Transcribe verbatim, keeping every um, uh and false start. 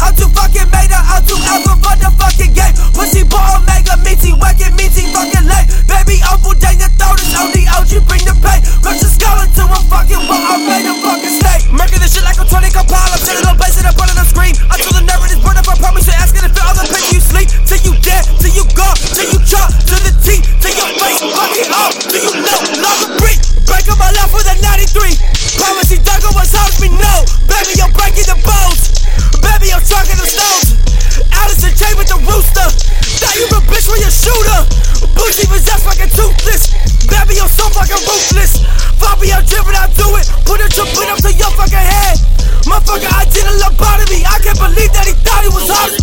I'm too fucking made up, I'm too alpha for the fucking game. Pussy boy Omega, meaty, wacky, meaty, fucking lame. Baby, Uncle Daniel, throw this on the O G, bring the pain. Crush the skull until I'm fucking what I made a fucking snake. Murking this shit like a twenty compile, I'm sitting on bass and I'm running the screen. Until the nerve is burned up, I promise you, asking to feel all the pain you sleep. Till you dead, till you gone, till you chop, to the teeth, till your face, fucking off, till you know, love a breathe. Break up my life with a ninety-three. Promise he dug up what's house me, no. Baby, you're breaking the bones. Baby, I'm trucking the stones. Alice in chain with the rooster. Thought you a bitch when you shooter. Bougie possessed fucking toothless. Baby, you're so fucking ruthless. Bobby, I'm driven, I do it. Put a trip up to your fucking head. Motherfucker, I did a lobotomy. I can't believe that he thought he was hard as